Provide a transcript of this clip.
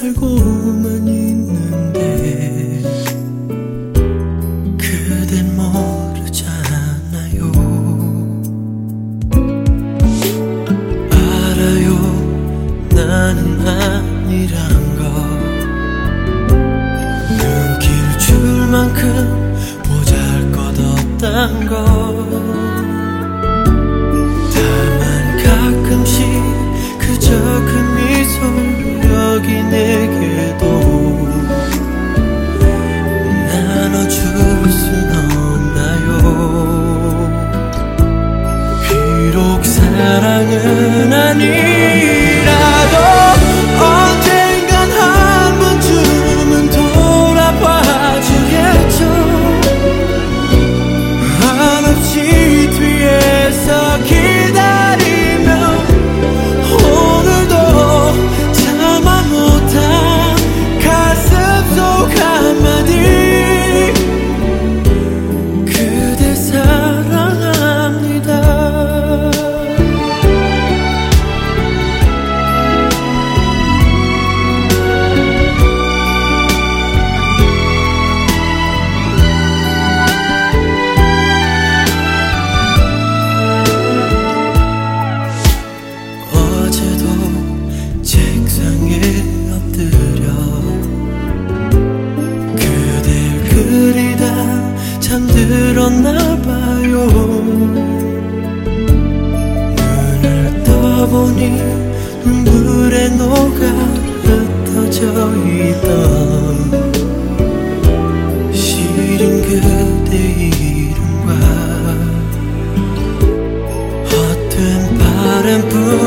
알고만 있는데 그댄 모르잖아요. 알아요, 나는 아니란 거. 눈길 줄 만큼 보잘것없단 거. 다만 가끔씩 그저 그 미소 여기 내게도 나눠줄 순 없나요? 비록 사랑은 아니라도 언젠간 한 번쯤은 돌아봐 주겠죠. 한없이 뒤에서 기다리며 오늘도 참아 못한 가슴 속 한마디 그대 사랑합니다. 어제도 책상에 엎드려 그댈 그리다 잠들었나봐요. 눈을 떠보니 눈물에 녹아 흩어져 있던 시린 그대 이름과 헛된 바람뿐